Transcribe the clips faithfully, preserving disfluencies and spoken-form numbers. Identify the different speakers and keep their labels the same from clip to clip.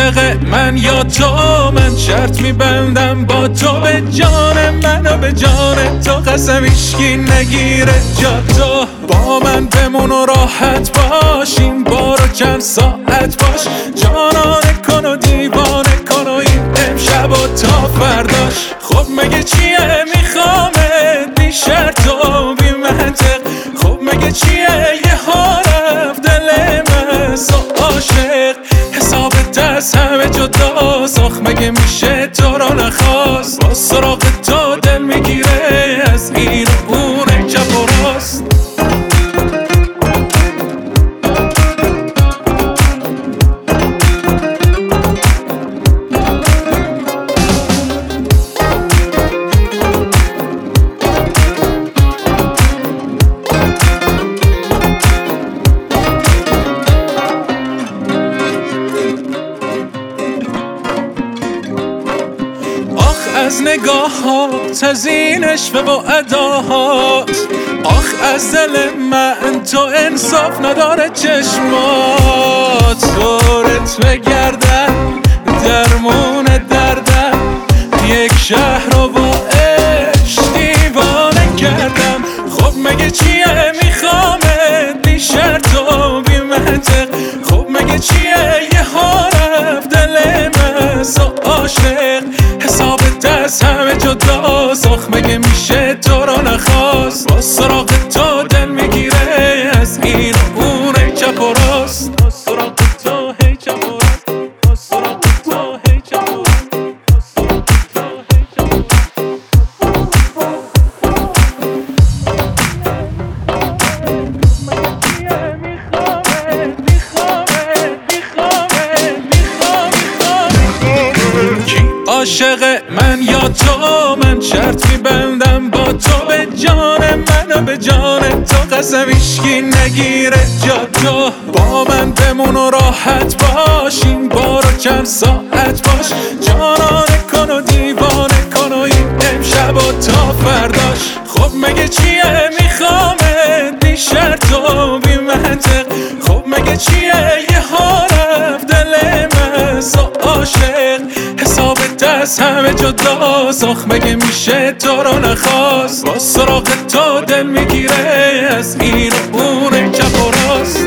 Speaker 1: عاشق من یا تو، من شرط میبندم با تو، به جان من و به جان تو قسم هیچکی نگیره جا تو. با من بمون و راحت باش، این بارو چند ساعت باش، جانانه کن و دیوانه کن و این امشب و تا فرداش. خب مگه چیه میخوامت بی شرط و بی منطق، خب مگه چیه یه ها رفت دل من سو عاشق، حسابت از همه جداست، آخ مگه میشه تو رو نخواست، با سراغ تو دل میگیره از این و اون چپ و راست. از نگاهات، از این عشق و اداهات، آخ از دل من تو انصاف نداره چشمات. دورت بگردن درمون دردم، یک شهر رو با عشق دیوانه کردم. خب مگه چیه میخوامت بی شرط و بی منطق، خب مگه چیه یه ها رفت دل من سو عاشق، حسابت از همه جداست، آخ مگه میشه تو رو نخواست، با سراغ تو دل میگیره از این و اون چپ و راست. با سراغ تو هی چپ و راست، با سراغ تو هی چپ و راست، با سراغ تو هی چپ و راست. عاشق من یا تو، من شرط میبندم با تو، به جان من و به جان تو قسم هیچکی نگیره جا تو. با من بمون و راحت باش، این بارو چند ساعت باش، جانانه کن و دیوانه کن و این امشب و تا فرداش. خب مگه چیه میخوامت بی شرط و بی منطق، خب مگه چیه یه ها رفت دل من سو عاشق، حسابت از همه جداست، آخ مگه میشه تو رو نخواست، با سراغ تو دل میگیره از این و اون چپ و راست.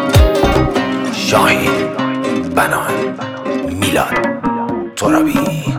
Speaker 2: شاهین، بنان، میلاد ترابی.